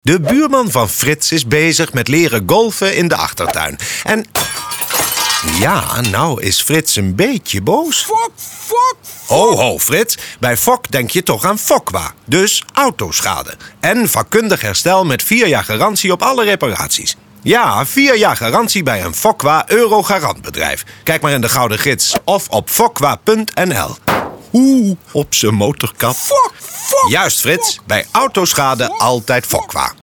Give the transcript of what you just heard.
De buurman van Frits is bezig met leren golfen in de achtertuin. En ja, nou is Frits een beetje boos. Fok. Ho, Frits. Bij Fok denk je toch aan Fokwa. Dus autoschade. En vakkundig herstel met 4 jaar garantie op alle reparaties. Ja, 4 jaar garantie bij een Fokwa Euro-garantbedrijf. Kijk maar in de Gouden Gids of op fokwa.nl. Op zijn motorkap. Fok. Juist, Frits. Bij autoschade altijd Fokwa.